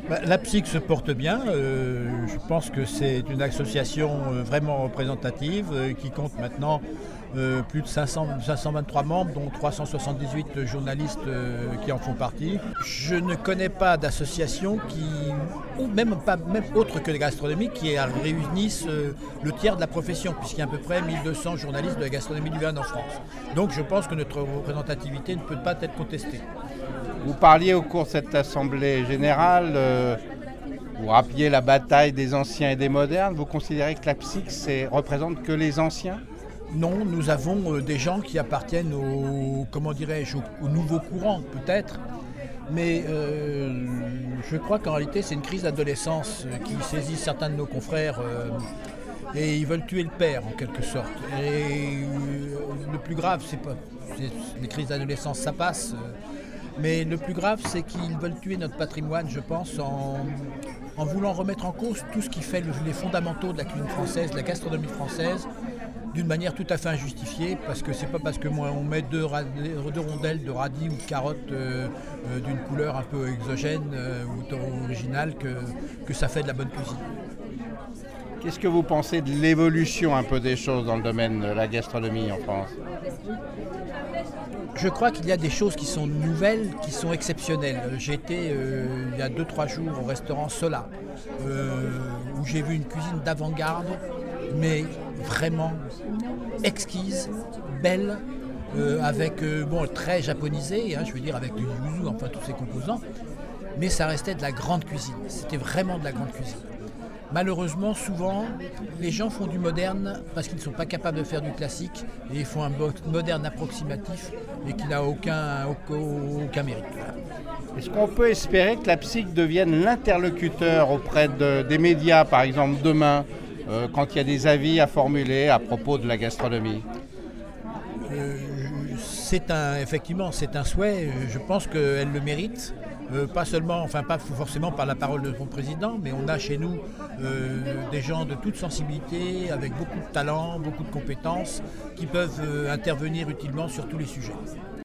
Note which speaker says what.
Speaker 1: La PSIC se porte bien. Je pense que c'est une association vraiment représentative qui compte maintenant plus de 523 membres, dont 378 journalistes qui en font partie. Je ne connais pas d'association ou même autre que la gastronomie, qui réunissent le tiers de la profession, puisqu'il y a à peu près 1200 journalistes de la gastronomie du Béarn en France. Donc je pense que notre représentativité ne peut pas être contestée.
Speaker 2: Vous parliez au cours de cette assemblée générale, vous rappeliez la bataille des anciens et des modernes. Vous considérez que la PSIC représente que les anciens ?
Speaker 1: Non, nous avons des gens qui appartiennent au nouveau courant peut-être, mais je crois qu'en réalité c'est une crise d'adolescence qui saisit certains de nos confrères et ils veulent tuer le père en quelque sorte. Et le plus grave, les crises d'adolescence ça passe, mais le plus grave c'est qu'ils veulent tuer notre patrimoine, je pense, en voulant remettre en cause tout ce qui fait les fondamentaux de la cuisine française, de la gastronomie française, d'une manière tout à fait injustifiée, parce que c'est pas parce que on met deux rondelles de radis ou de carottes d'une couleur un peu exogène ou originale que ça fait de la bonne cuisine.
Speaker 2: Qu'est-ce que vous pensez de l'évolution un peu des choses dans le domaine de la gastronomie en France ?
Speaker 1: Je crois qu'il y a des choses qui sont nouvelles, qui sont exceptionnelles. J'ai été il y a 2-3 jours au restaurant Sola, où j'ai vu une cuisine d'avant-garde, mais vraiment exquise, belle, avec très japonisée, je veux dire avec du yuzu, enfin tous ces composants, mais ça restait de la grande cuisine. C'était vraiment de la grande cuisine. Malheureusement, souvent, les gens font du moderne parce qu'ils ne sont pas capables de faire du classique et ils font un moderne approximatif et qui n'a aucun mérite.
Speaker 2: Est-ce qu'on peut espérer que la PSIC devienne l'interlocuteur auprès des médias, par exemple demain, quand il y a des avis à formuler à propos de la gastronomie ?
Speaker 1: Effectivement, c'est un souhait. Je pense qu'elle le mérite. Pas forcément par la parole de son président, mais on a chez nous des gens de toute sensibilité, avec beaucoup de talent, beaucoup de compétences, qui peuvent intervenir utilement sur tous les sujets.